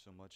so much,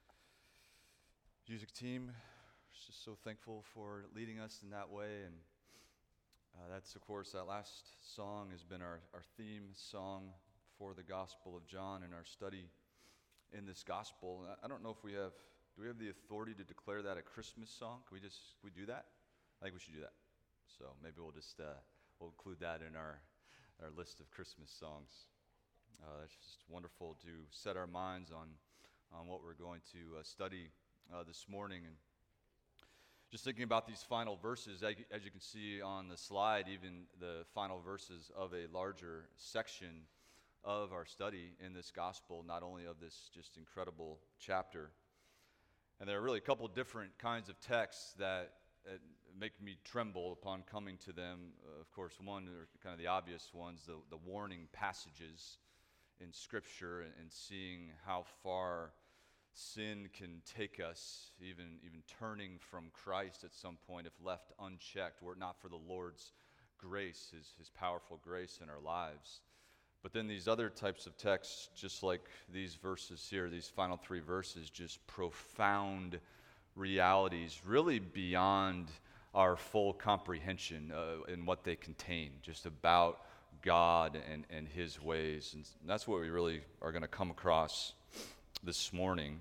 music team. Just so thankful for leading us in that way. And that's, of course, that last song has been our theme song for the Gospel of John and our study in this Gospel. I don't know if do we have the authority to declare that a Christmas song? Can we do that? I think we should do that. So maybe we'll include that in our list of Christmas songs. It's just wonderful to set our minds on what we're going to study this morning. And just thinking about these final verses, as you can see on the slide, even the final verses of a larger section of our study in this gospel, not only of this just incredible chapter. And there are really a couple different kinds of texts that make me tremble upon coming to them. Of course, one are kind of the obvious ones, the warning passages in Scripture, and seeing how far sin can take us, even turning from Christ at some point if left unchecked, were it not for the Lord's grace, his powerful grace in our lives. But then these other types of texts, just like these verses here, these final three verses, just profound realities, really beyond our full comprehension in what they contain, just about God and His ways. And that's what we really are going to come across this morning.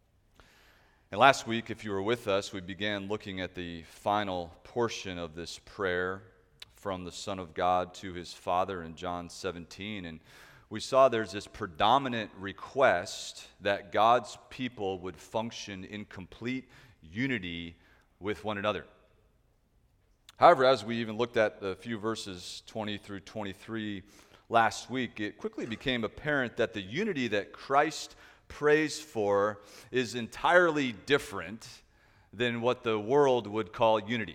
And last week, if you were with us, we began looking at the final portion of this prayer from the Son of God to His Father in John 17. And we saw there's this predominant request that God's people would function in complete unity with one another. However, as we even looked at the few verses 20 through 23 last week, it quickly became apparent that the unity that Christ prays for is entirely different than what the world would call unity.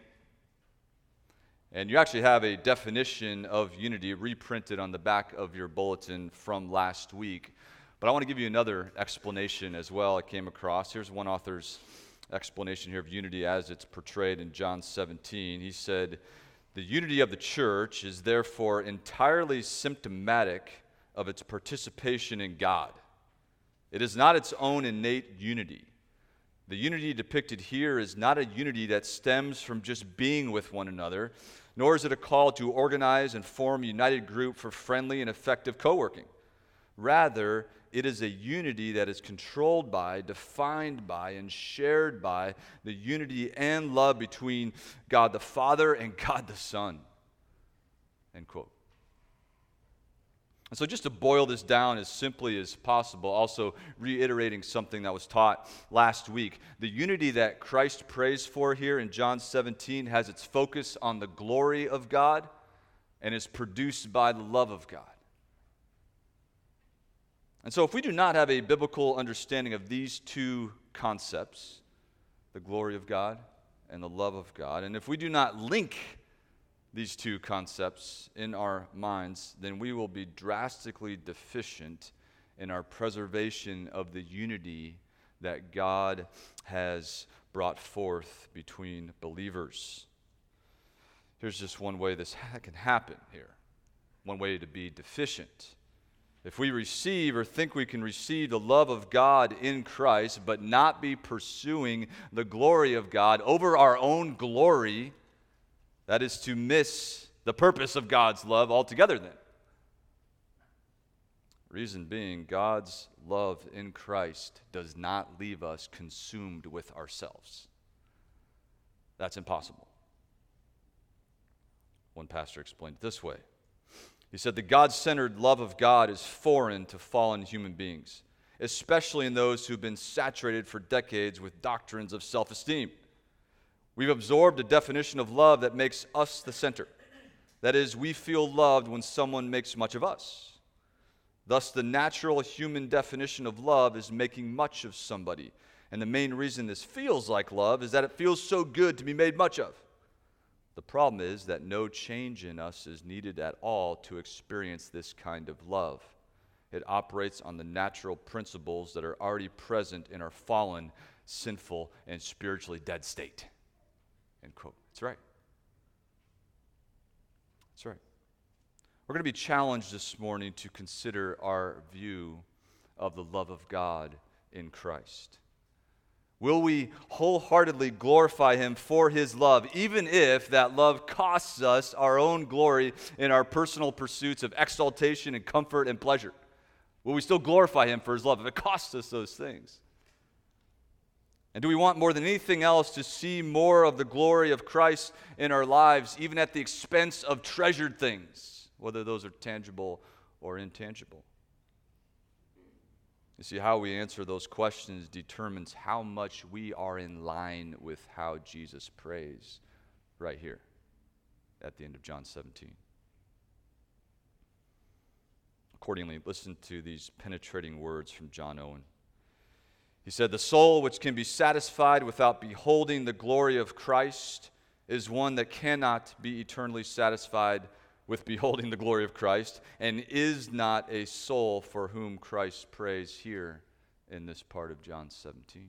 And you actually have a definition of unity reprinted on the back of your bulletin from last week. But I want to give you another explanation as well I came across. Here's one author's explanation here of unity as it's portrayed in John 17. He said, "The unity of the church is therefore entirely symptomatic of its participation in God. It is not its own innate unity. The unity depicted here is not a unity that stems from just being with one another, nor is it a call to organize and form a united group for friendly and effective co-working. Rather, it is a unity that is controlled by, defined by, and shared by the unity and love between God the Father and God the Son." End quote. And so just to boil this down as simply as possible, also reiterating something that was taught last week, the unity that Christ prays for here in John 17 has its focus on the glory of God and is produced by the love of God. And so if we do not have a biblical understanding of these two concepts, the glory of God and the love of God, and if we do not link these two concepts in our minds, then we will be drastically deficient in our preservation of the unity that God has brought forth between believers. Here's just one way this can happen here, one way to be deficient. If we receive or think we can receive the love of God in Christ, but not be pursuing the glory of God over our own glory, that is to miss the purpose of God's love altogether then. Reason being, God's love in Christ does not leave us consumed with ourselves. That's impossible. One pastor explained it this way. He said, "The God-centered love of God is foreign to fallen human beings, especially in those who've been saturated for decades with doctrines of self-esteem. We've absorbed a definition of love that makes us the center. That is, we feel loved when someone makes much of us. Thus, the natural human definition of love is making much of somebody. And the main reason this feels like love is that it feels so good to be made much of. The problem is that no change in us is needed at all to experience this kind of love. It operates on the natural principles that are already present in our fallen, sinful, and spiritually dead state." End quote. That's right. That's right. We're going to be challenged this morning to consider our view of the love of God in Christ? Will we wholeheartedly glorify him for his love, even if that love costs us our own glory in our personal pursuits of exaltation and comfort and pleasure? Will we still glorify him for his love if it costs us those things? And do we want more than anything else to see more of the glory of Christ in our lives, even at the expense of treasured things, whether those are tangible or intangible? You see, how we answer those questions determines how much we are in line with how Jesus prays right here at the end of John 17. Accordingly, listen to these penetrating words from John Owen. He said, "The soul which can be satisfied without beholding the glory of Christ is one that cannot be eternally satisfied with beholding the glory of Christ, and is not a soul for whom Christ prays here in this part of John 17.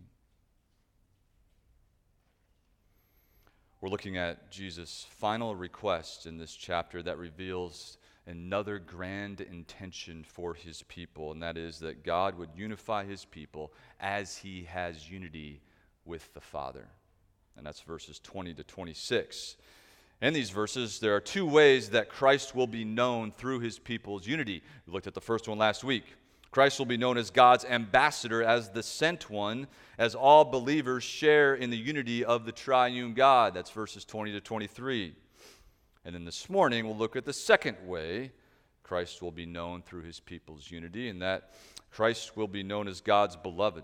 We're looking at Jesus' final request in this chapter that reveals another grand intention for his people, and that is that God would unify his people as he has unity with the Father. And that's verses 20 to 26. In these verses, there are two ways that Christ will be known through his people's unity. We looked at the first one last week. Christ will be known as God's ambassador, as the sent one, as all believers share in the unity of the triune God. That's verses 20 to 23. And then this morning, we'll look at the second way Christ will be known through his people's unity, and that Christ will be known as God's beloved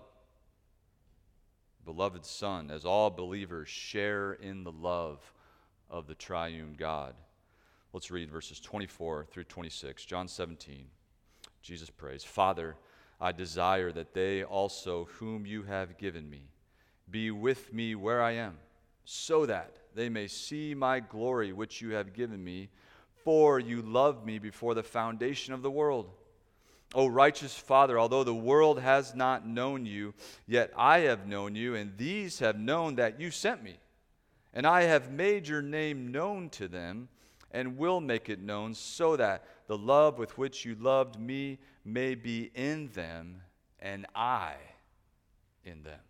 Son, as all believers share in the love of the triune God. Let's read verses 24 through 26. John 17, Jesus prays, "Father, I desire that they also whom you have given me be with me where I am, so that they may see my glory which you have given me, for you loved me before the foundation of the world. O righteous Father, although the world has not known you, yet I have known you, and these have known that you sent me. And I have made your name known to them, and will make it known, so that the love with which you loved me may be in them, and I in them."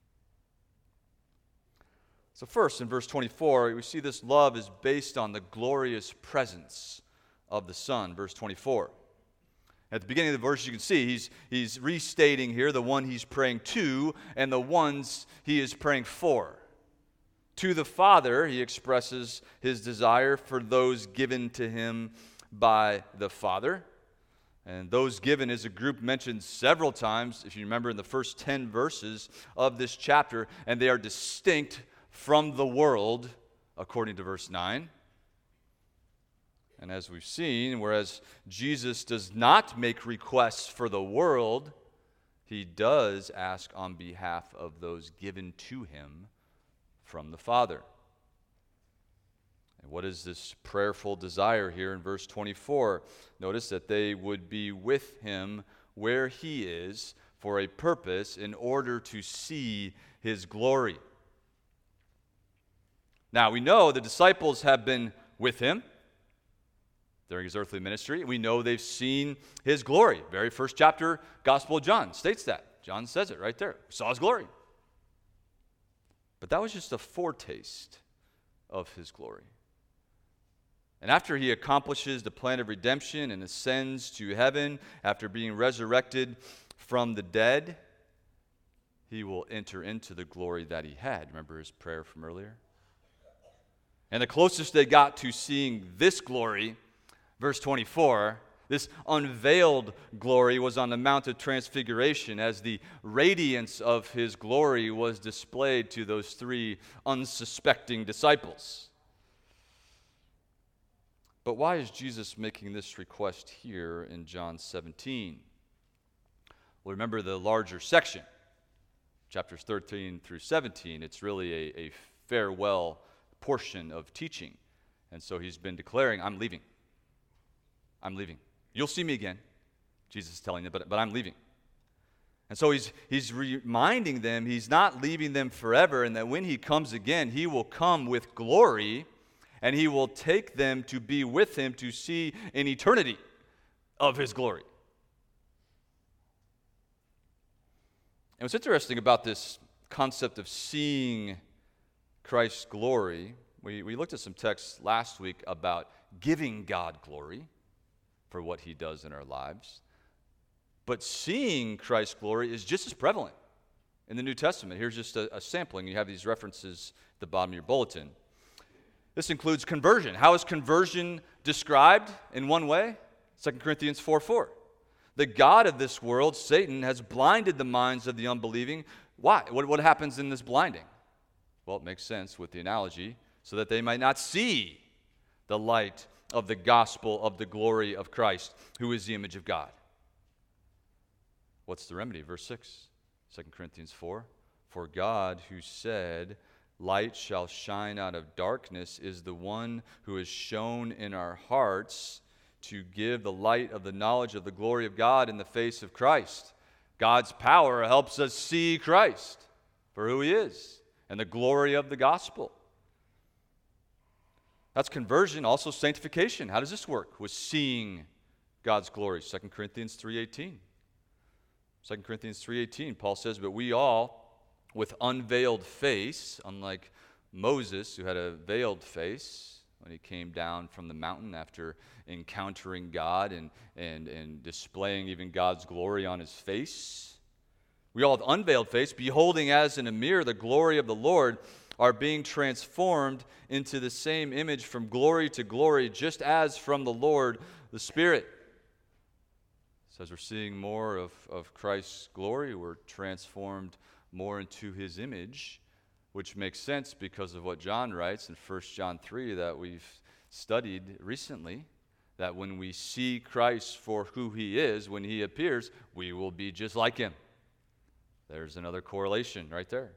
So first, in verse 24, we see this love is based on the glorious presence of the Son. Verse 24. At the beginning of the verse, you can see he's restating here the one he's praying to and the ones he is praying for. To the Father, he expresses his desire for those given to him by the Father. And those given is a group mentioned several times, if you remember, in the first 10 verses of this chapter, and they are distinct from the world, according to verse 9. And as we've seen, whereas Jesus does not make requests for the world, he does ask on behalf of those given to him from the Father. And what is this prayerful desire here in verse 24? Notice that they would be with him where he is for a purpose, in order to see his glory. Now, we know the disciples have been with him during his earthly ministry. We know they've seen his glory. Very first chapter, Gospel of John states that. John says it right there. We saw his glory. But that was just a foretaste of his glory. And after he accomplishes the plan of redemption and ascends to heaven, after being resurrected from the dead, he will enter into the glory that he had. Remember his prayer from earlier? And the closest they got to seeing this glory, verse 24, this unveiled glory, was on the Mount of Transfiguration, as the radiance of his glory was displayed to those three unsuspecting disciples. But why is Jesus making this request here in John 17? Well, remember the larger section, chapters 13 through 17. It's really a farewell portion of teaching. And so he's been declaring, I'm leaving. I'm leaving. You'll see me again, Jesus is telling them, but I'm leaving. And so he's reminding them he's not leaving them forever, and that when he comes again, he will come with glory, and he will take them to be with him to see an eternity of his glory. And what's interesting about this concept of seeing Christ's glory, we looked at some texts last week about giving God glory for what he does in our lives. But seeing Christ's glory is just as prevalent in the New Testament. Here's just a sampling. You have these references at the bottom of your bulletin. This includes conversion. How is conversion described in one way? 2 Corinthians 4:4. The God of this world, Satan, has blinded the minds of the unbelieving. Why? What happens in this blinding? Well, it makes sense with the analogy, so that they might not see the light of the gospel of the glory of Christ, who is the image of God. What's the remedy? Verse 6, 2 Corinthians 4. For God, who said, light shall shine out of darkness, is the one who has shone in our hearts to give the light of the knowledge of the glory of God in the face of Christ. God's power helps us see Christ for who he is and the glory of the gospel. That's conversion. Also sanctification. How does this work with seeing God's glory? 2 Corinthians 3:18. 2 Corinthians 3:18, Paul says, but we all, with unveiled face, unlike Moses, who had a veiled face when he came down from the mountain after encountering God and displaying even God's glory on his face. We all, with unveiled face, beholding as in a mirror the glory of the Lord, are being transformed into the same image from glory to glory, just as from the Lord the Spirit. So as we're seeing more of Christ's glory, we're transformed more into his image, which makes sense because of what John writes in 1 John 3 that we've studied recently, that when we see Christ for who he is, when he appears, we will be just like him. There's another correlation right there.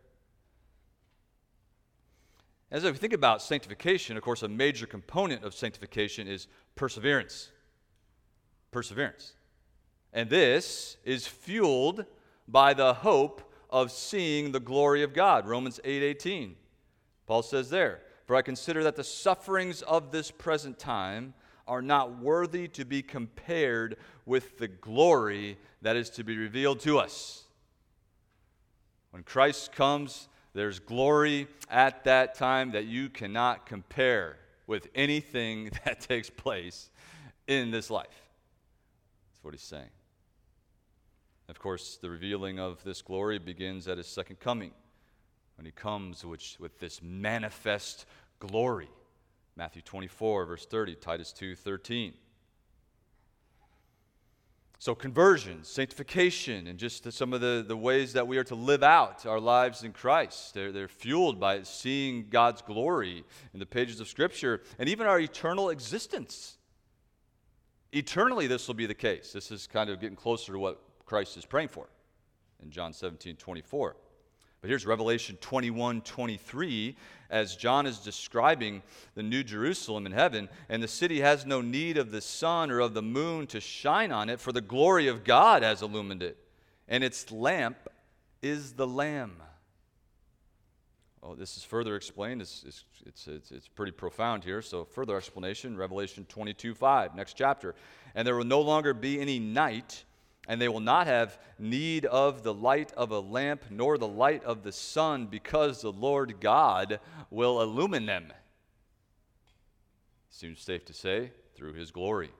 As we think about sanctification, of course, a major component of sanctification is perseverance. Perseverance. And this is fueled by the hope of seeing the glory of God. Romans 8:18. Paul says there, for I consider that the sufferings of this present time are not worthy to be compared with the glory that is to be revealed to us. When Christ comes, there's glory at that time that you cannot compare with anything that takes place in this life. That's what he's saying. Of course, the revealing of this glory begins at his second coming, when he comes with this manifest glory. Matthew 24, verse 30, Titus 2:13. So conversion, sanctification, and just some of the ways that we are to live out our lives in Christ. They're fueled by seeing God's glory in the pages of Scripture, and even our eternal existence. Eternally, this will be the case. This is kind of getting closer to what Christ is praying for in John 17:24. But here's Revelation 21:23, as John is describing the new Jerusalem in heaven, and the city has no need of the sun or of the moon to shine on it, for the glory of God has illumined it, and its lamp is the Lamb. Oh, this is further explained. It's pretty profound here. So further explanation, Revelation 22:5, next chapter. And there will no longer be any night, and they will not have need of the light of a lamp, nor the light of the sun, because the Lord God will illumine them. Seems safe to say, through his glory.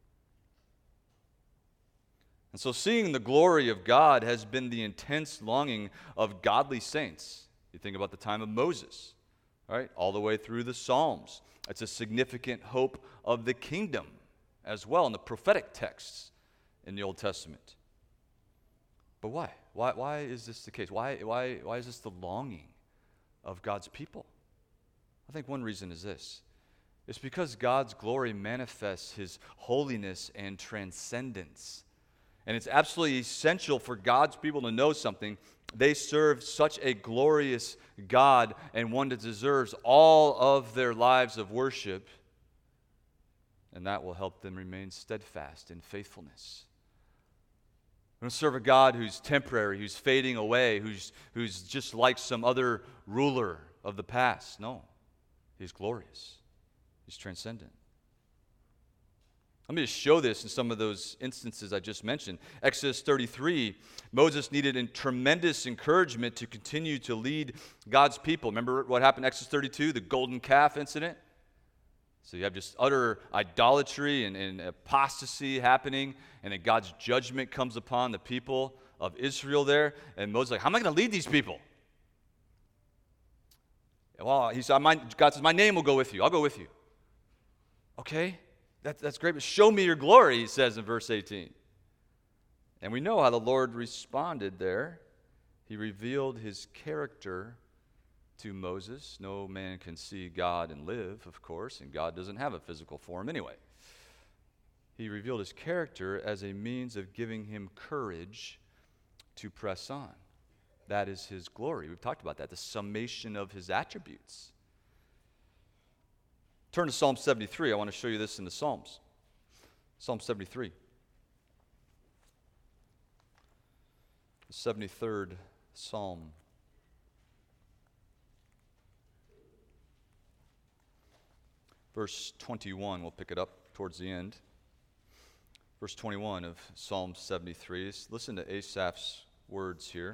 And so seeing the glory of God has been the intense longing of godly saints. You think about the time of Moses, right? All the way through the Psalms. It's a significant hope of the kingdom as well in the prophetic texts in the Old Testament. But why? Why is this the case? Why is this the longing of God's people? I think one reason is this. It's because God's glory manifests his holiness and transcendence. And it's absolutely essential for God's people to know something. They serve such a glorious God, and one that deserves all of their lives of worship. And that will help them remain steadfast in faithfulness. We don't serve a God who's temporary, who's fading away, who's just like some other ruler of the past. No, he's glorious. He's transcendent. Let me just show this in some of those instances I just mentioned. Exodus 33, Moses needed tremendous encouragement to continue to lead God's people. Remember what happened in Exodus 32, the golden calf incident? So you have just utter idolatry and apostasy happening, and then God's judgment comes upon the people of Israel there. And Moses is like, how am I going to lead these people? Well, he said, God says, my name will go with you. I'll go with you. Okay, that's great, but show me your glory, he says in verse 18. And we know how the Lord responded there. He revealed his character to Moses. No man can see God and live, of course, and God doesn't have a physical form anyway. He revealed his character as a means of giving him courage to press on. That is his glory. We've talked about that, the summation of his attributes. Turn to Psalm 73. I want to show you this in the Psalms. Psalm 73. The 73rd Psalm. Verse 21, we'll pick it up towards the end. Verse 21 of Psalm 73. Listen to Asaph's words here.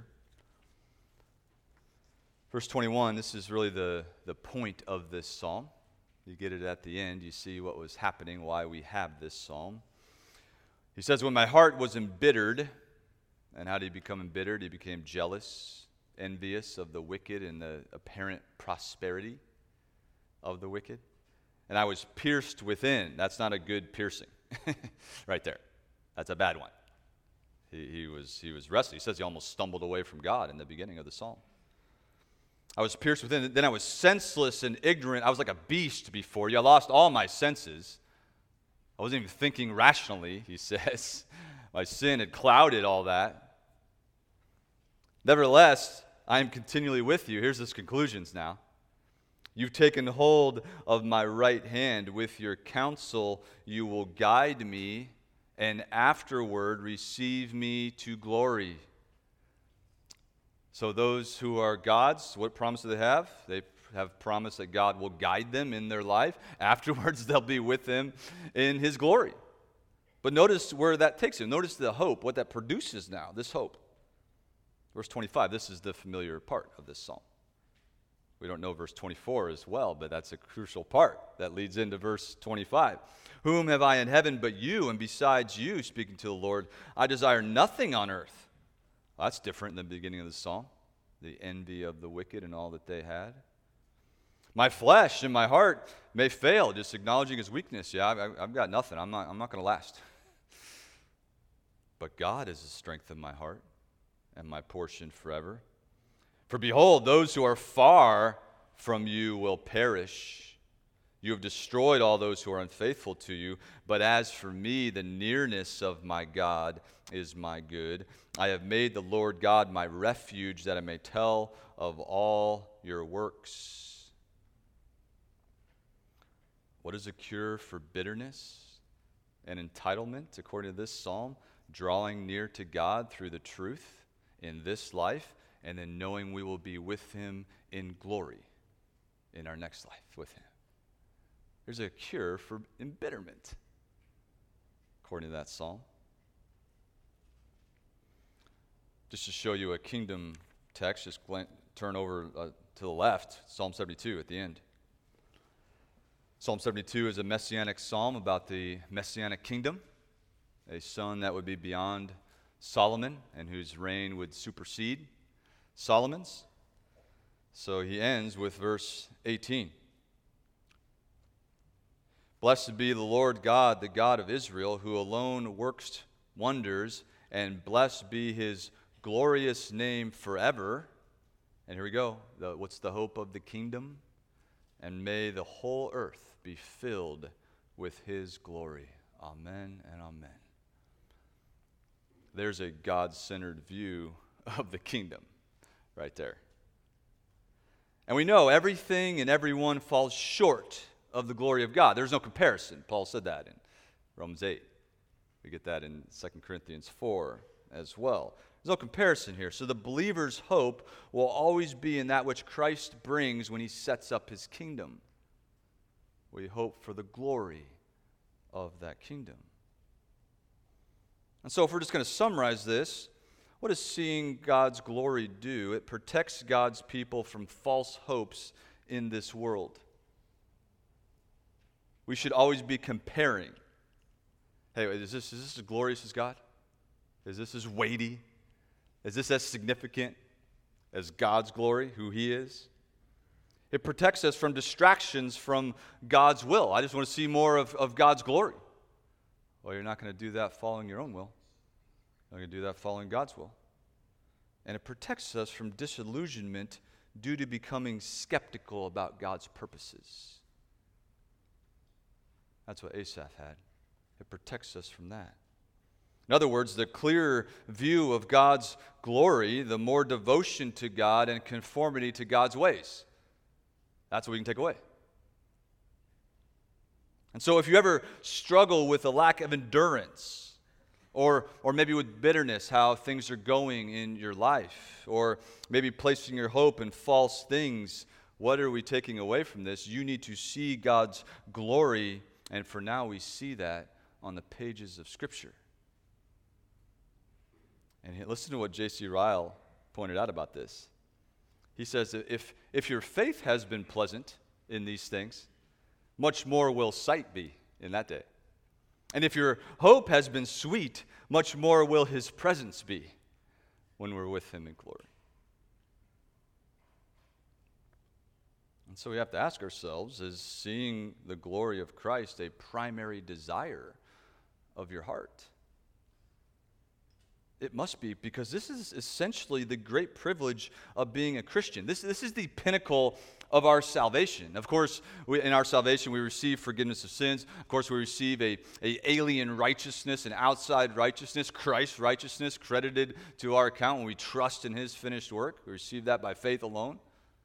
Verse 21, this is really the point of this psalm. You get it at the end. You see what was happening, why we have this psalm. He says, when my heart was embittered, and how did he become embittered? He became jealous, envious of the wicked and the apparent prosperity of the wicked. And I was pierced within. That's not a good piercing right there. That's a bad one. He was restless. He says he almost stumbled away from God in the beginning of the psalm. I was pierced within. Then I was senseless and ignorant. I was like a beast before you. I lost all my senses. I wasn't even thinking rationally, he says. My sin had clouded all that. Nevertheless, I am continually with you. Here's his conclusions now. You've taken hold of my right hand. With your counsel, you will guide me, and afterward receive me to glory. So those who are God's, what promise do they have? They have promised that God will guide them in their life. Afterwards, they'll be with him in his glory. But notice where that takes him. Notice the hope, what that produces now, this hope. Verse 25, this is the familiar part of this psalm. We don't know verse 24 as well, but that's a crucial part that leads into verse 25. Whom have I in heaven but you, and besides you, speaking to the Lord, I desire nothing on earth. Well, that's different than the beginning of the psalm, the envy of the wicked and all that they had. My flesh and my heart may fail, just acknowledging his weakness. Yeah, I've got nothing. I'm not going to last. But God is the strength of my heart and my portion forever. For behold, those who are far from you will perish. You have destroyed all those who are unfaithful to you. But as for me, the nearness of my God is my good. I have made the Lord God my refuge, that I may tell of all your works. What is a cure for bitterness and entitlement, according to this psalm? Drawing near to God through the truth in this life, and then knowing we will be with him in glory in our next life with him. There's a cure for embitterment, according to that psalm. Just to show you a kingdom text, just turn over to the left, Psalm 72 at the end. Psalm 72 is a messianic psalm about the messianic kingdom, a son that would be beyond Solomon and whose reign would supersede Solomon's. So he ends with verse 18. Blessed be the Lord God, the God of Israel, who alone works wonders, and blessed be his glorious name forever. And here we go. What's the hope of the kingdom? And may the whole earth be filled with his glory. Amen and amen. There's a God-centered view of the kingdom right there. And we know everything and everyone falls short of the glory of God. There's no comparison. Paul said that in Romans 8. We get that in 2 Corinthians 4 as well. There's no comparison here. So the believer's hope will always be in that which Christ brings when he sets up his kingdom. We hope for the glory of that kingdom. And so if we're just going to summarize this, what does seeing God's glory do? It protects God's people from false hopes in this world. We should always be comparing. Hey, is this as glorious as God? Is this as weighty? Is this as significant as God's glory, who He is? It protects us from distractions from God's will. I just want to see more of God's glory. Well, you're not going to do that following your own will. You're going to do that following God's will. And it protects us from disillusionment due to becoming skeptical about God's purposes. That's what Asaph had. It protects us from that. In other words, the clearer view of God's glory, the more devotion to God and conformity to God's ways. That's what we can take away. And so if you ever struggle with a lack of endurance, or maybe with bitterness, how things are going in your life, or maybe placing your hope in false things, what are we taking away from this? You need to see God's glory, and for now we see that on the pages of Scripture. And listen to what J.C. Ryle pointed out about this. He says that if your faith has been pleasant in these things, much more will sight be in that day. And if your hope has been sweet, much more will His presence be when we're with Him in glory. And so we have to ask ourselves, is seeing the glory of Christ a primary desire of your heart? It must be, because this is essentially the great privilege of being a Christian. This is the pinnacle of our salvation. Of course, in our salvation, we receive forgiveness of sins. Of course, we receive a alien righteousness, an outside righteousness, Christ's righteousness credited to our account when we trust in His finished work. We receive that by faith alone.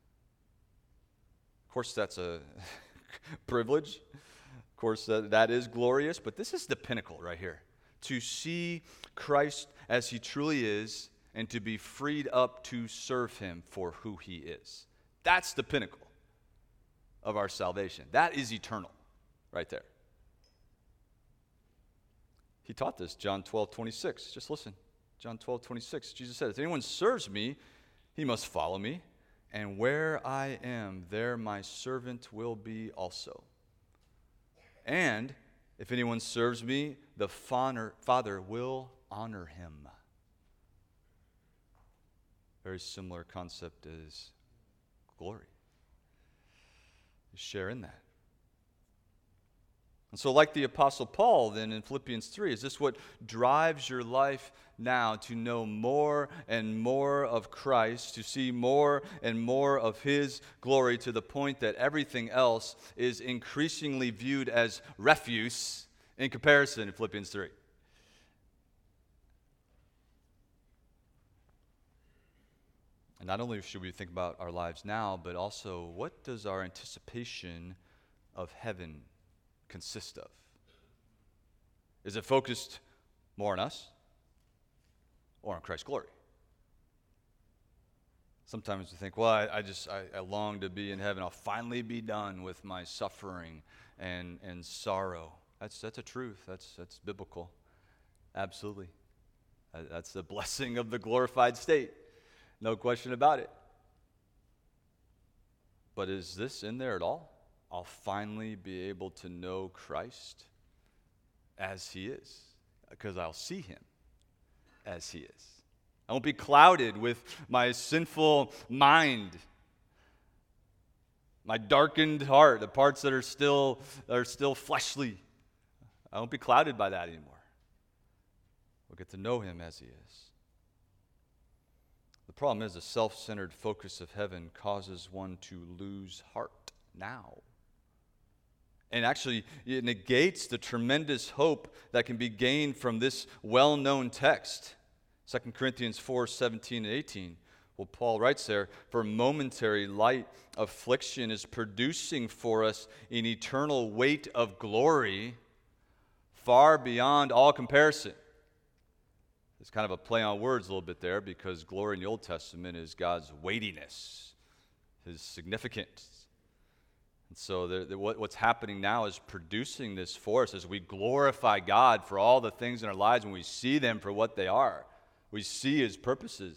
Of course, that's a privilege. Of course, that is glorious. But this is the pinnacle right here. To see Christ as He truly is, and to be freed up to serve Him for who He is. That's the pinnacle of our salvation. That is eternal, right there. He taught this, John 12:26. Just listen. John 12:26. Jesus said, if anyone serves me, he must follow me, and where I am, there my servant will be also. And if anyone serves me, the Father will honor him. Very similar concept as glory. You share in that. And so like the Apostle Paul then in Philippians 3, is this what drives your life now, to know more and more of Christ, to see more and more of His glory, to the point that everything else is increasingly viewed as refuse in comparison in Philippians 3? And not only should we think about our lives now, but also what does our anticipation of heaven consist of? Is it focused more on us or on Christ's glory? Sometimes we think, well, I long to be in heaven. I'll finally be done with my suffering and sorrow. That's a truth. That's biblical. Absolutely. That's the blessing of the glorified state. No question about it. But is this in there at all? I'll finally be able to know Christ as He is, because I'll see Him as He is. I won't be clouded with my sinful mind, my darkened heart, the parts that are still fleshly. I won't be clouded by that anymore. We'll get to know Him as He is. The problem is the self-centered focus of heaven causes one to lose heart now. And actually, it negates the tremendous hope that can be gained from this well-known text. 2 Corinthians 4:17 and 18. Well, Paul writes there, for momentary light affliction is producing for us an eternal weight of glory far beyond all comparison. It's kind of a play on words a little bit there, because glory in the Old Testament is God's weightiness, His significance. And so what's happening now is producing this for us as we glorify God for all the things in our lives when we see them for what they are. We see his purposes.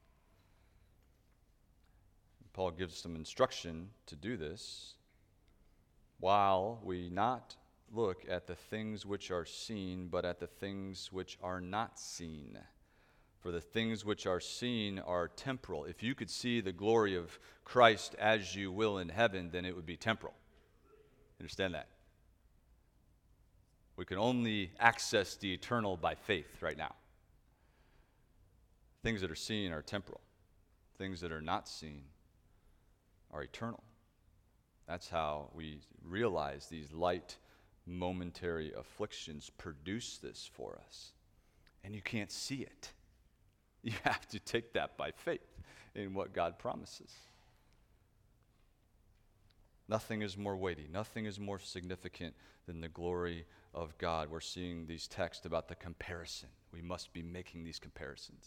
Paul gives some instruction to do this while we not look at the things which are seen, but at the things which are not seen. For the things which are seen are temporal. If you could see the glory of Christ as you will in heaven, then it would be temporal. Understand that? We can only access the eternal by faith right now. Things that are seen are temporal. Things that are not seen are eternal. That's how we realize these light, momentary afflictions produce this for us. And you can't see it. You have to take that by faith in what God promises. Nothing is more weighty, nothing is more significant than the glory of God. We're seeing these texts about the comparison. We must be making these comparisons.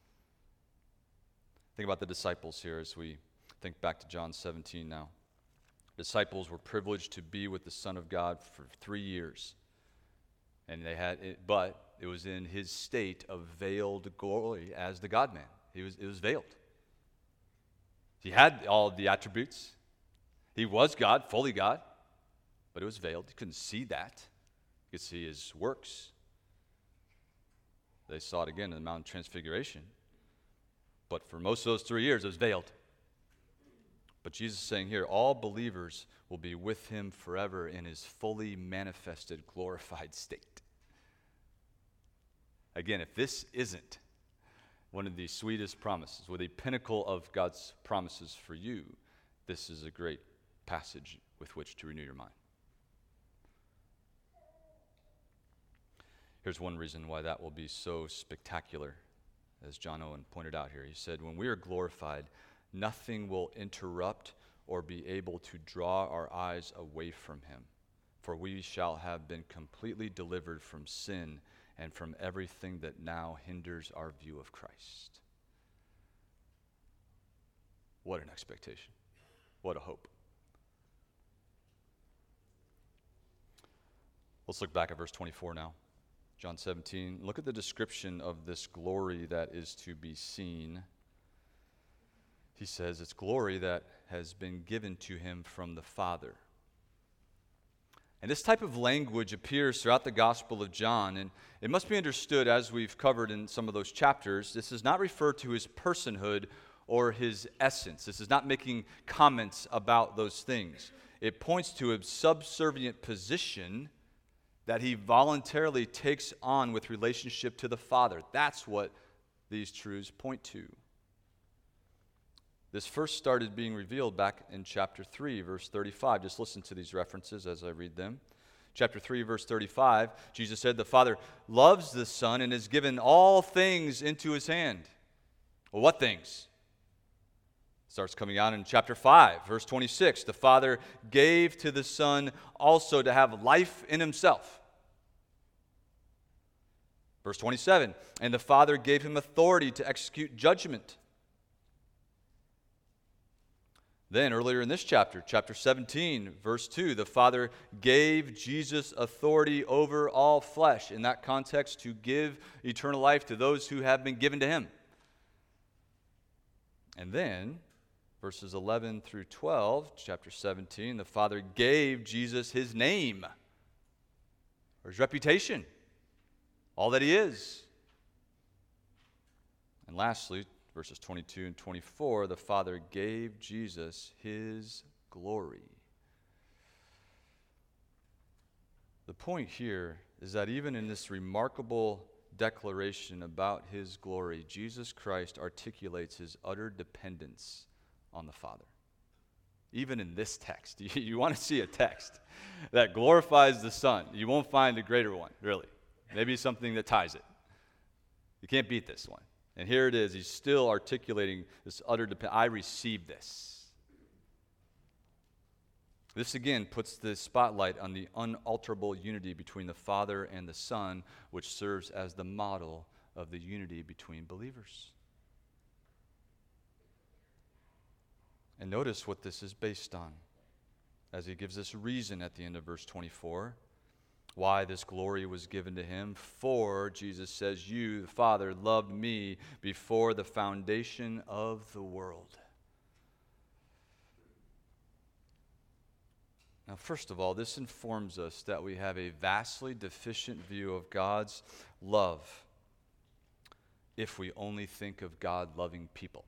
Think about the disciples here as we think back to John 17 now. Disciples were privileged to be with the Son of God for 3 years. And they had it, but it was in his state of veiled glory as the God-man. It was veiled. He had all the attributes. He was God, fully God, but it was veiled. You couldn't see that. You could see his works. They saw it again in the Mount of Transfiguration. But for most of those 3 years, it was veiled. But Jesus is saying here, all believers will be with him forever in his fully manifested, glorified state. Again, if this isn't one of the sweetest promises, or the pinnacle of God's promises for you, this is a great passage with which to renew your mind. Here's one reason why that will be so spectacular, as John Owen pointed out here. He said, when we are glorified, nothing will interrupt or be able to draw our eyes away from him, for we shall have been completely delivered from sin and from everything that now hinders our view of Christ. What an expectation. What a hope. Let's look back at verse 24 now. John 17. Look at the description of this glory that is to be seen. He says it's glory that has been given to him from the Father. And this type of language appears throughout the Gospel of John, and it must be understood, as we've covered in some of those chapters, this does not refer to his personhood or his essence. This is not making comments about those things. It points to a subservient position that he voluntarily takes on with relationship to the Father. That's what these truths point to. This first started being revealed back in chapter 3, verse 35. Just listen to these references as I read them. Chapter 3, verse 35, Jesus said, the Father loves the Son and has given all things into his hand. Well, what things? Starts coming out in chapter 5, verse 26. The Father gave to the Son also to have life in himself. Verse 27, and the Father gave him authority to execute judgment. Then, earlier in this chapter, chapter 17, verse 2, the Father gave Jesus authority over all flesh. In that context, to give eternal life to those who have been given to him. And then, verses 11 through 12, chapter 17, the Father gave Jesus his name, or his reputation, all that he is. And lastly, verses 22 and 24, the Father gave Jesus his glory. The point here is that even in this remarkable declaration about his glory, Jesus Christ articulates his utter dependence on the Father. Even in this text, you want to see a text that glorifies the Son. You won't find a greater one, really. Maybe something that ties it. You can't beat this one. And here it is. He's still articulating this utter dependence. I receive this. This again puts the spotlight on the unalterable unity between the Father and the Son, which serves as the model of the unity between believers. And notice what this is based on. as he gives us reason at the end of verse 24, why this glory was given to him. For, Jesus says, you, the Father, loved me before the foundation of the world. Now, first of all, this informs us that we have a vastly deficient view of God's love if we only think of God loving people,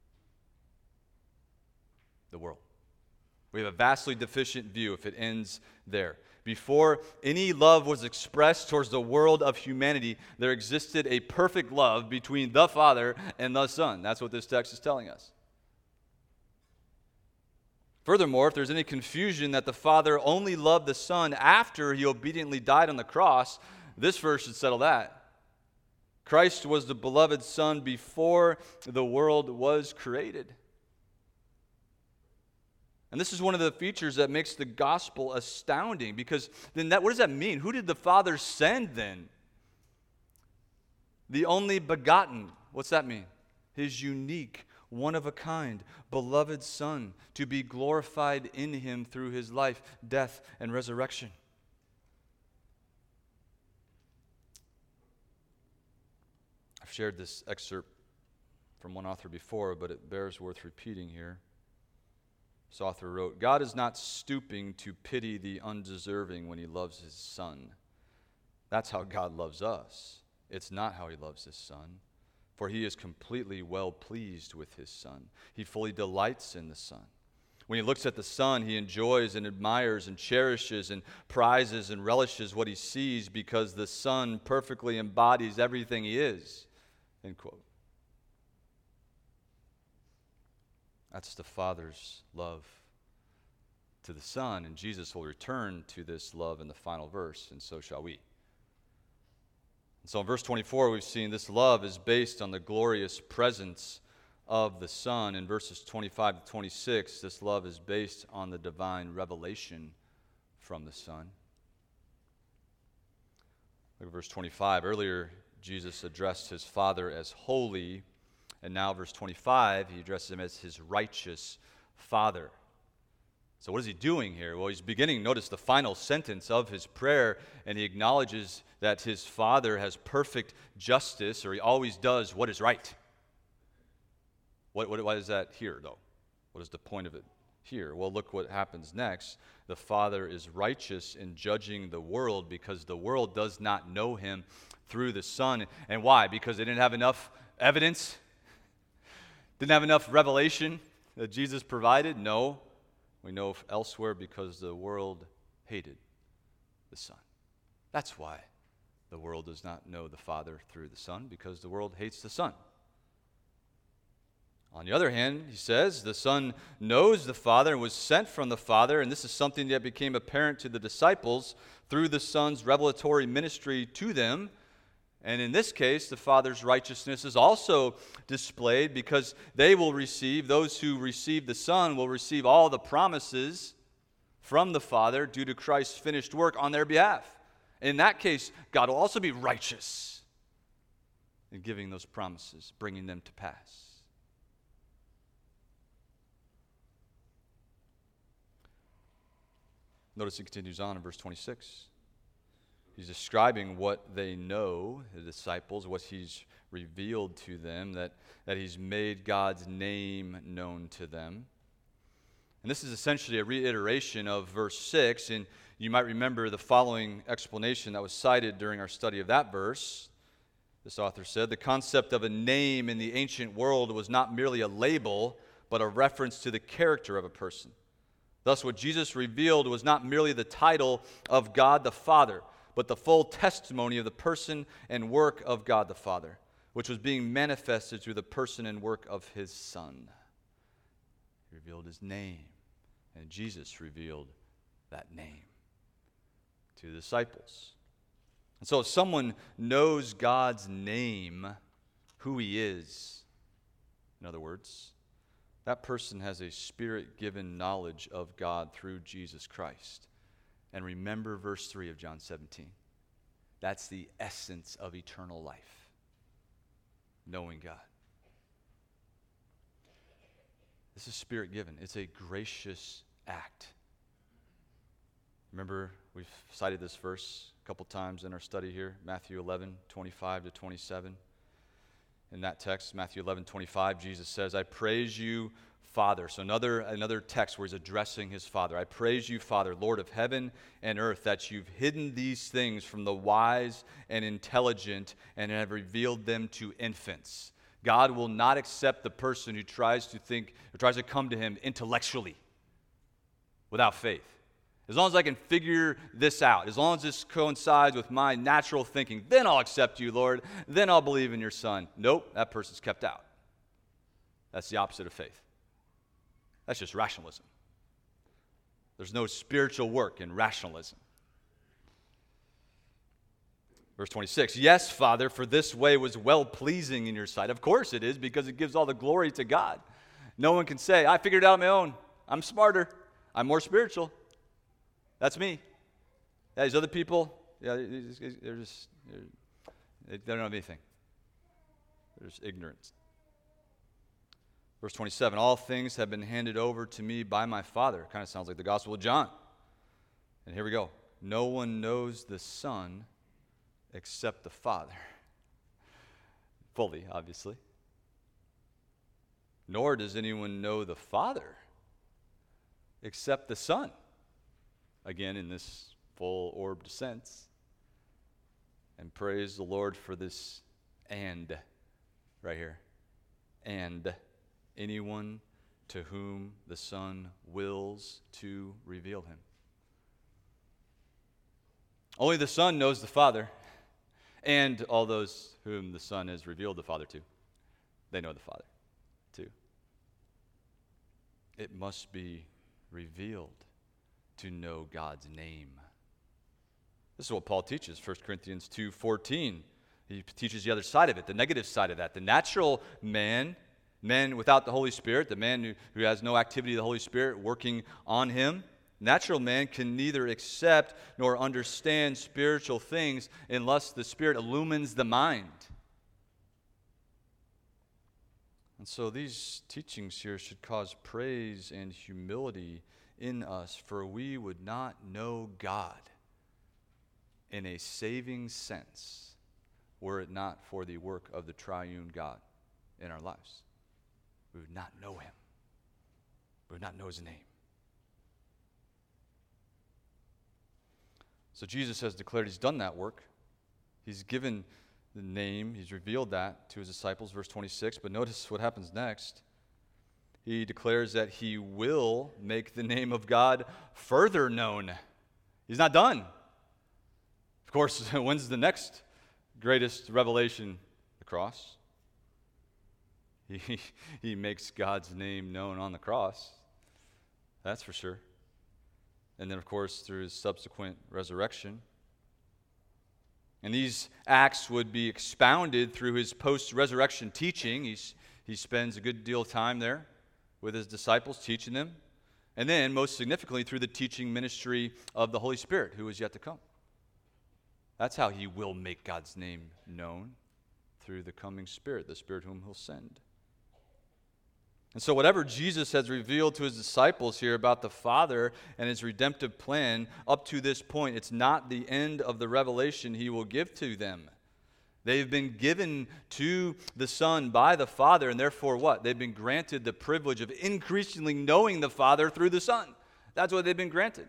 the world. We have a vastly deficient view if it ends there. Before any love was expressed towards the world of humanity, there existed a perfect love between the Father and the Son. That's what this text is telling us. Furthermore, if there's any confusion that the Father only loved the Son after he obediently died on the cross, this verse should settle that. Christ was the beloved Son before the world was created. And this is one of the features that makes the gospel astounding, because then what does that mean? Who did the Father send then? The only begotten. What's that mean? His unique, one-of-a-kind, beloved Son, to be glorified in him through his life, death, and resurrection. I've shared this excerpt from one author before, but it bears worth repeating here. This author wrote, God is not stooping to pity the undeserving when he loves his Son. That's how God loves us. It's not how he loves his Son. For he is completely well pleased with his Son. He fully delights in the Son. When he looks at the Son, he enjoys and admires and cherishes and prizes and relishes what he sees, because the Son perfectly embodies everything he is. End quote. That's the Father's love to the Son, and Jesus will return to this love in the final verse, and so shall we. And so in verse 24, we've seen this love is based on the glorious presence of the Son. In verses 25 to 26, this love is based on the divine revelation from the Son. Look at verse 25. Earlier, Jesus addressed his Father as holy, and now verse 25, he addresses him as his righteous Father. So what is he doing here? Well, he's beginning, notice the final sentence of his prayer, and he acknowledges that his Father has perfect justice, or he always does what is right. Why is that here, though? What is the point of it here? Well, look what happens next. The Father is righteous in judging the world, because the world does not know him through the Son. And why? Because they didn't have enough evidence? Didn't have enough revelation that Jesus provided? No. We know elsewhere, because the world hated the Son. That's why the world does not know the Father through the Son, because the world hates the Son. On the other hand, he says, the Son knows the Father and was sent from the Father, and this is something that became apparent to the disciples through the Son's revelatory ministry to them. And in this case, the Father's righteousness is also displayed, because they will receive, those who receive the Son will receive all the promises from the Father due to Christ's finished work on their behalf. In that case, God will also be righteous in giving those promises, bringing them to pass. Notice he continues on in verse 26. He's describing what they know, the disciples, what he's revealed to them, that he's made God's name known to them. And this is essentially a reiteration of verse 6, and you might remember the following explanation that was cited during our study of that verse. This author said, the concept of a name in the ancient world was not merely a label, but a reference to the character of a person. Thus, what Jesus revealed was not merely the title of God the Father, but the full testimony of the person and work of God the Father, which was being manifested through the person and work of his Son. He revealed his name, and Jesus revealed that name to the disciples. And so if someone knows God's name, who he is, in other words, that person has a Spirit-given knowledge of God through Jesus Christ. And remember verse 3 of John 17. That's the essence of eternal life, knowing God. This is Spirit-given. It's a gracious act. Remember, we've cited this verse a couple times in our study here, Matthew 11:25-27. In that text, Matthew 11:25, Jesus says, I praise you, Father. So another text where he's addressing his Father. I praise you, Father, Lord of heaven and earth, that you've hidden these things from the wise and intelligent and have revealed them to infants. God will not accept the person who tries to come to him intellectually without faith. As long as I can figure this out, as long as this coincides with my natural thinking, then I'll accept you, Lord. Then I'll believe in your Son. Nope, that person's kept out. That's the opposite of faith. That's just rationalism. There's no spiritual work in rationalism. Verse 26, yes, Father, for this way was well-pleasing in your sight. Of course it is, because it gives all the glory to God. No one can say, I figured it out on my own. I'm smarter. I'm more spiritual. That's me. Yeah, these other people, they don't have anything. They're just ignorant. Verse 27, all things have been handed over to me by my Father. Kind of sounds like the Gospel of John. And here we go. No one knows the Son except the Father. Fully, obviously. Nor does anyone know the Father except the Son. Again, in this full-orbed sense. And praise the Lord for this and right here. And anyone to whom the Son wills to reveal him. Only the Son knows the Father, and all those whom the Son has revealed the Father to, they know the Father too. It must be revealed to know God's name. This is what Paul teaches, 1 Corinthians 2:14. He teaches the other side of it, the negative side of that. The natural man without the Holy Spirit, the man who has no activity of the Holy Spirit working on him, natural man can neither accept nor understand spiritual things unless the Spirit illumines the mind. And so these teachings here should cause praise and humility in us, for we would not know God in a saving sense were it not for the work of the triune God in our lives. We would not know him. We would not know his name. So Jesus has declared he's done that work. He's given the name. He's revealed that to his disciples, verse 26. But notice what happens next. He declares that he will make the name of God further known. He's not done. Of course, when's the next greatest revelation? The cross. He makes God's name known on the cross. That's for sure. And then, of course, through his subsequent resurrection. And these acts would be expounded through his post-resurrection teaching. He spends a good deal of time there with his disciples, teaching them. And then, most significantly, through the teaching ministry of the Holy Spirit, who is yet to come. That's how he will make God's name known, through the coming Spirit, the Spirit whom he'll send. And so whatever Jesus has revealed to his disciples here about the Father and his redemptive plan, up to this point, it's not the end of the revelation he will give to them. They've been given to the Son by the Father, and therefore what? They've been granted the privilege of increasingly knowing the Father through the Son. That's what they've been granted.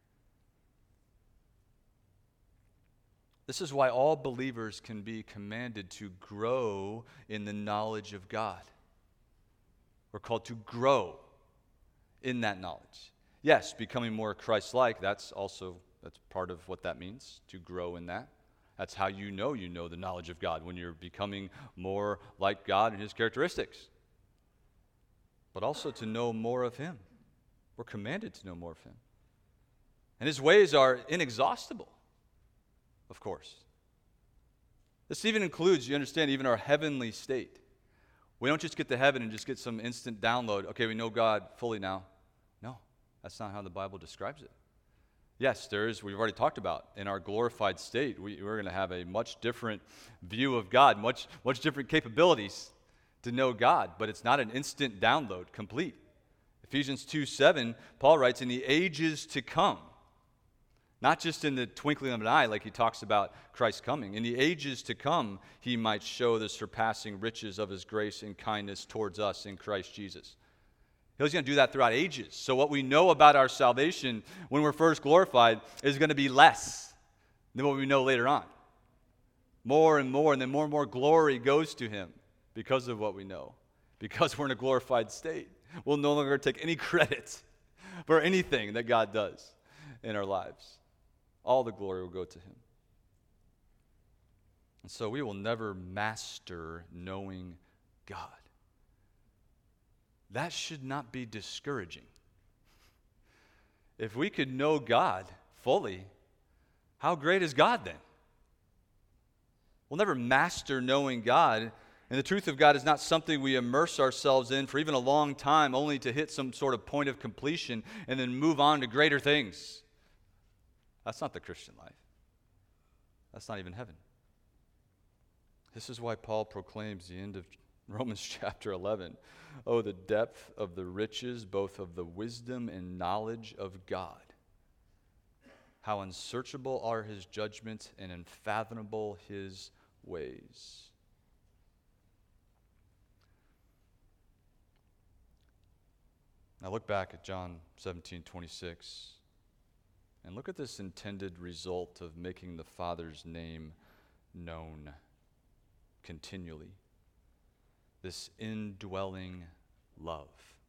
This is why all believers can be commanded to grow in the knowledge of God. We're called to grow in that knowledge. Yes, becoming more Christ-like, that's part of what that means, to grow in that. That's how you know the knowledge of God, when you're becoming more like God and his characteristics. But also to know more of him. We're commanded to know more of him. And his ways are inexhaustible, of course. This even includes, you understand, even our heavenly state. We don't just get to heaven and just get some instant download. Okay, we know God fully now. No, that's not how the Bible describes it. Yes, we've already talked about, in our glorified state, we're going to have a much different view of God, much different capabilities to know God, but it's not an instant download, complete. Ephesians 2:7, Paul writes, in the ages to come, Not just in the twinkling of an eye, like he talks about Christ coming. In the ages to come, he might show the surpassing riches of his grace and kindness towards us in Christ Jesus. He's going to do that throughout ages. So what we know about our salvation when we're first glorified is going to be less than what we know later on. More and then more and more glory goes to him because of what we know. Because we're in a glorified state. We'll no longer take any credit for anything that God does in our lives. All the glory will go to him. And so we will never master knowing God. That should not be discouraging. If we could know God fully, how great is God then? We'll never master knowing God, and the truth of God is not something we immerse ourselves in for even a long time only to hit some sort of point of completion and then move on to greater things. That's not the Christian life. That's not even heaven. This is why Paul proclaims the end of Romans chapter 11. Oh, the depth of the riches, both of the wisdom and knowledge of God. How unsearchable are his judgments and unfathomable his ways. Now look back at John 17:26 and look at this intended result of making the Father's name known continually. This indwelling love.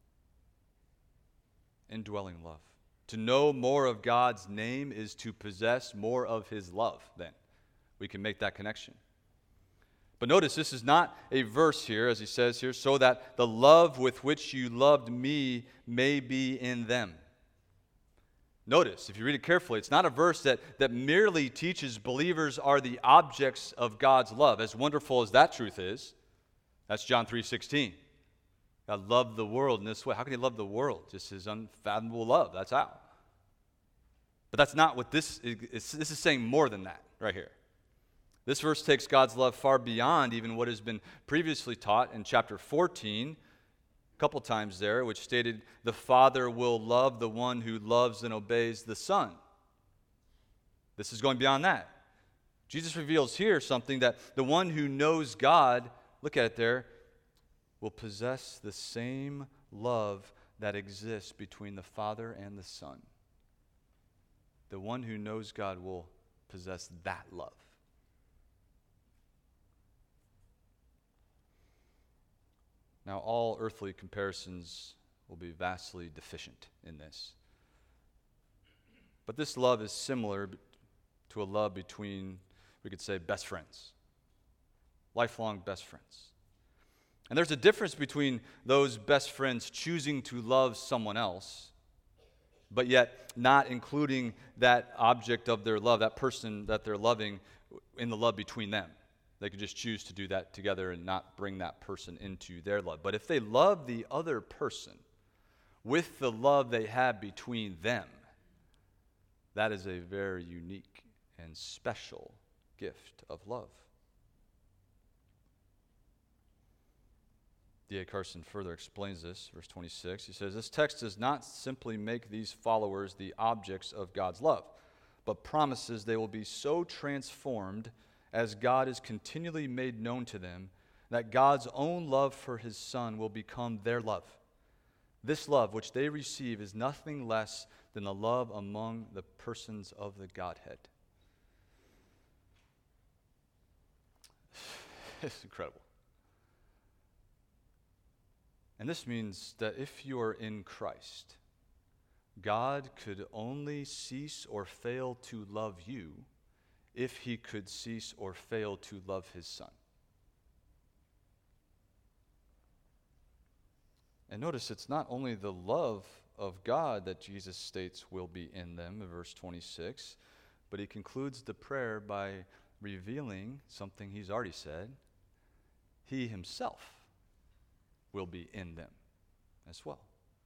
Indwelling love. To know more of God's name is to possess more of his love, then. We can make that connection. But notice, this is not a verse here, as he says here, so that the love with which you loved me may be in them. Notice, if you read it carefully, it's not a verse that merely teaches believers are the objects of God's love, as wonderful as that truth is. That's John 3:16. God loved the world in this way. How can he love the world? Just his unfathomable love. That's how. But that's not what this is. This is saying more than that right here. This verse takes God's love far beyond even what has been previously taught in chapter 14, a couple times there, which stated, the Father will love the one who loves and obeys the Son. This is going beyond that. Jesus reveals here something that the one who knows God, look at it there, will possess the same love that exists between the Father and the Son. The one who knows God will possess that love. Now, all earthly comparisons will be vastly deficient in this. But this love is similar to a love between, we could say, best friends. Lifelong best friends. And there's a difference between those best friends choosing to love someone else, but yet not including that object of their love, that person that they're loving, in the love between them. They could just choose to do that together and not bring that person into their love. But if they love the other person with the love they have between them, that is a very unique and special gift of love. D.A. Carson further explains this, verse 26. He says, this text does not simply make these followers the objects of God's love, but promises they will be so transformed as God is continually made known to them, that God's own love for his Son will become their love. This love which they receive is nothing less than the love among the persons of the Godhead. It's incredible. And this means that if you are in Christ, God could only cease or fail to love you if he could cease or fail to love his Son. And notice it's not only the love of God that Jesus states will be in them in verse 26, but he concludes the prayer by revealing something he's already said. He himself will be in them as well.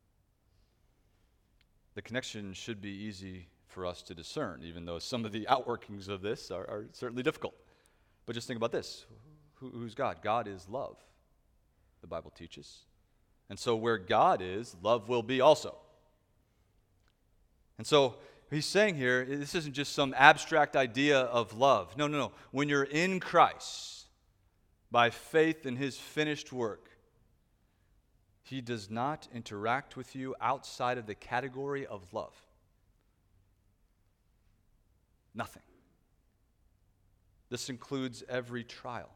The connection should be easy for us to discern, even though some of the outworkings of this are certainly difficult. But just think about this. Who's God? God is love, the Bible teaches. And so where God is, love will be also. And so he's saying here, this isn't just some abstract idea of love. No, no, no. When you're in Christ, by faith in his finished work, he does not interact with you outside of the category of love. Nothing. This includes every trial,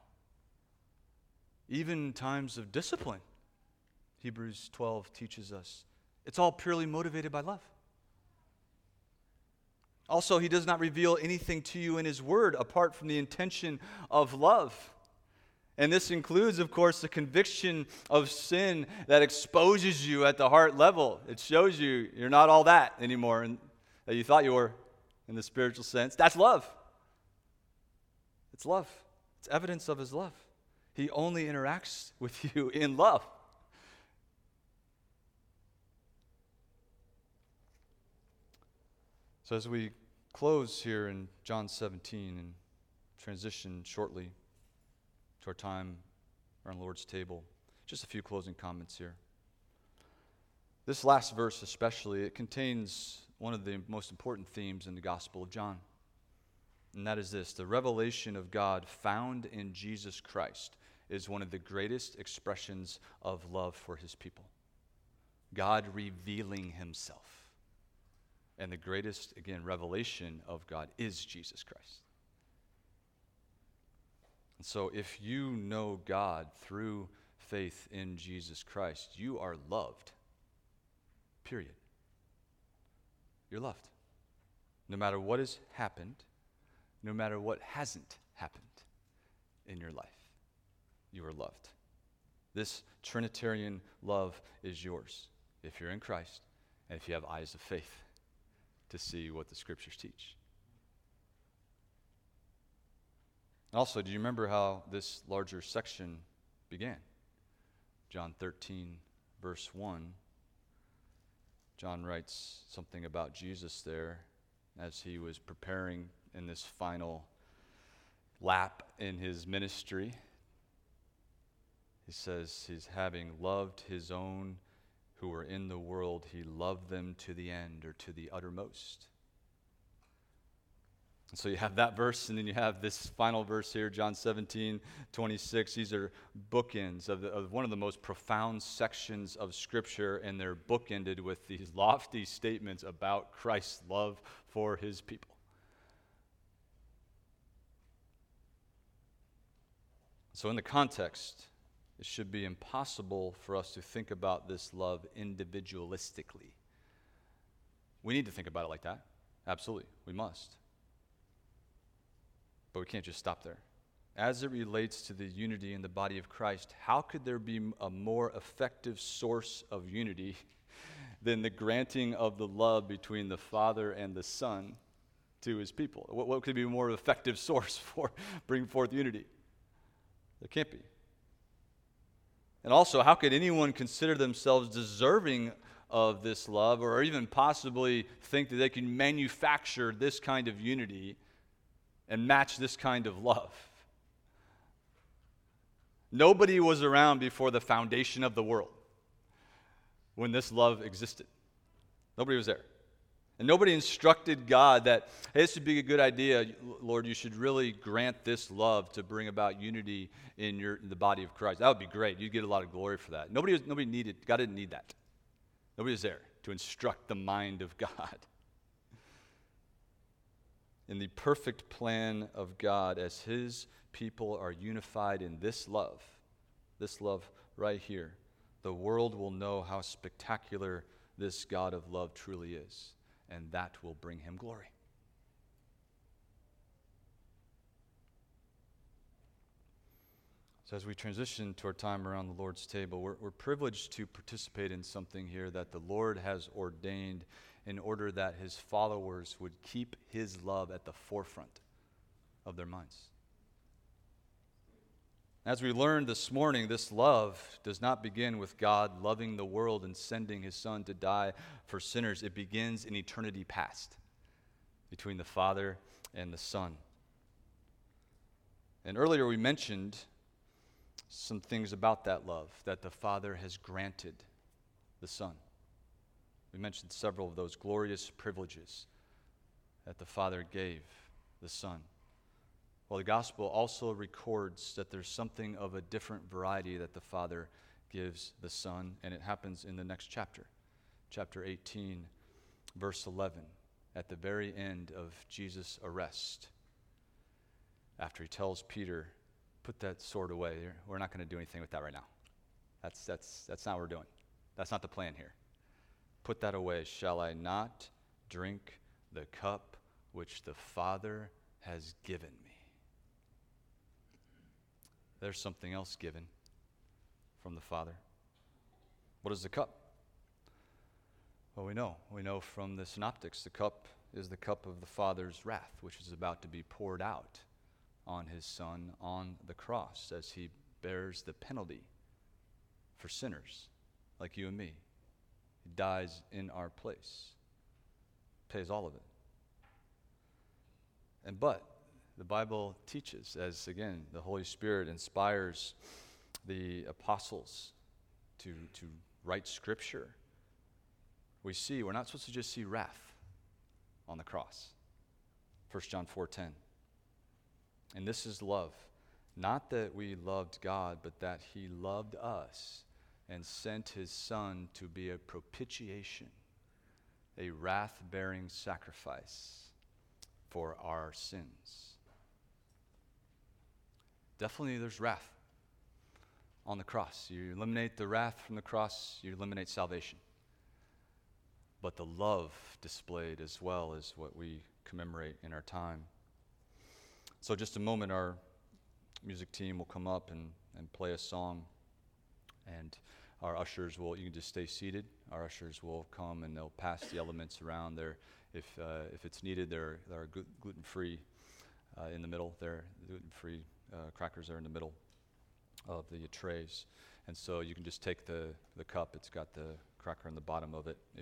even times of discipline. Hebrews 12 teaches us it's all purely motivated by love. Also, he does not reveal anything to you in his word apart from the intention of love. And this includes, of course, the conviction of sin that exposes you at the heart level. It shows you you're not all that anymore that you thought you were in the spiritual sense. That's love. It's love. It's evidence of his love. He only interacts with you in love. So as we close here in John 17 and transition shortly to our time around the Lord's table, just a few closing comments here. This last verse especially, it contains one of the most important themes in the Gospel of John. And that is this: the revelation of God found in Jesus Christ is one of the greatest expressions of love for his people. God revealing himself. And the greatest, again, revelation of God is Jesus Christ. And so if you know God through faith in Jesus Christ, you are loved. Period. You're loved. No matter what has happened, no matter what hasn't happened in your life, you are loved. This Trinitarian love is yours if you're in Christ and if you have eyes of faith to see what the Scriptures teach. Also, do you remember how this larger section began? John 13, verse 1. John writes something about Jesus there as he was preparing in this final lap in his ministry. He says he's having loved his own who were in the world, he loved them to the end or to the uttermost. And so you have that verse, and then you have this final verse here, John 17, 26. These are bookends of one of the most profound sections of Scripture, and they're bookended with these lofty statements about Christ's love for his people. So in the context, it should be impossible for us to think about this love individualistically. We need to think about it like that. Absolutely, we must. But we can't just stop there. As it relates to the unity in the body of Christ, how could there be a more effective source of unity than the granting of the love between the Father and the Son to his people? What could be a more effective source for bringing forth unity? There can't be. And also, how could anyone consider themselves deserving of this love or even possibly think that they can manufacture this kind of unity and match this kind of love? Nobody was around before the foundation of the world when this love existed. Nobody was there. And nobody instructed God that, hey, this would be a good idea, Lord, you should really grant this love to bring about unity in the body of Christ. That would be great. You'd get a lot of glory for that. God didn't need that. Nobody was there to instruct the mind of God. In the perfect plan of God, as his people are unified in this love right here, the world will know how spectacular this God of love truly is, and that will bring him glory. So as we transition to our time around the Lord's table, we're privileged to participate in something here that the Lord has ordained in order that his followers would keep his love at the forefront of their minds. As we learned this morning, this love does not begin with God loving the world and sending his Son to die for sinners. It begins in eternity past between the Father and the Son. And earlier we mentioned some things about that love that the Father has granted the Son. We mentioned several of those glorious privileges that the Father gave the Son. Well, the gospel also records that there's something of a different variety that the Father gives the Son, and it happens in the next chapter, chapter 18, verse 11, at the very end of Jesus' arrest. After he tells Peter, put that sword away. We're not going to do anything with that right now. That's not what we're doing. That's not the plan here. Put that away. Shall I not drink the cup which the Father has given me? There's something else given from the Father. What is the cup? Well, we know from the synoptics, the cup is the cup of the Father's wrath, which is about to be poured out on his Son on the cross as he bears the penalty for sinners like you and me. He dies in our place, pays all of it. But the Bible teaches, as again, the Holy Spirit inspires the apostles to write Scripture, we're not supposed to just see wrath on the cross. 1 John 4:10. And this is love, not that we loved God, but that he loved us and sent his Son to be a propitiation, a wrath-bearing sacrifice for our sins. Definitely there's wrath on the cross. You eliminate the wrath from the cross, you eliminate salvation. But the love displayed as well is what we commemorate in our time. So just a moment, our music team will come up and play a song. And our ushers you can just stay seated. Our ushers will come and they'll pass the elements around there. If it's needed, there are gluten-free in the middle there. Gluten-free crackers are in the middle of the trays. And so you can just take the cup. It's got the cracker on the bottom of it.